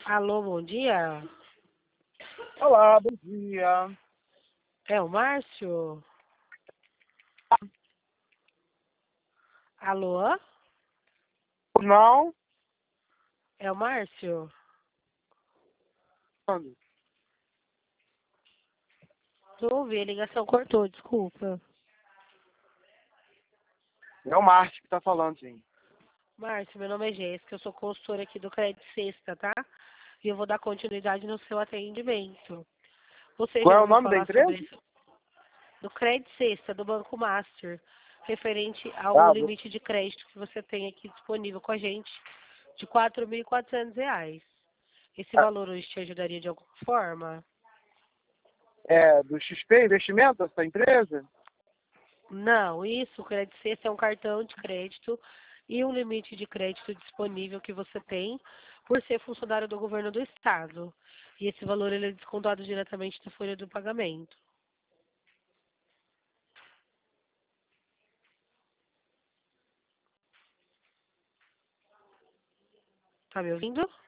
Alô, bom dia. Olá, bom dia. É o Márcio? Alô? Não? É o Márcio? Não ouvi, a ligação cortou, desculpa. É o Márcio que tá falando, sim. Márcio, meu nome é Jéssica, eu sou consultora aqui do Crédito Sexta, tá? E eu vou dar continuidade no seu atendimento. Você Qual já é o ouviu nome da falar empresa? sobre isso? Do Crédito Sexta, do Banco Master, referente ao Ah, limite de crédito que você tem aqui disponível com a gente, de R$ 4.400. Esse valor hoje te ajudaria de alguma forma? do XP Investimento, essa empresa? Não, isso, o Crédito Sexta é um cartão de crédito e um limite de crédito disponível que você tem por ser funcionário do governo do estado. E esse valor ele é descontado diretamente da folha do pagamento. Tá me ouvindo?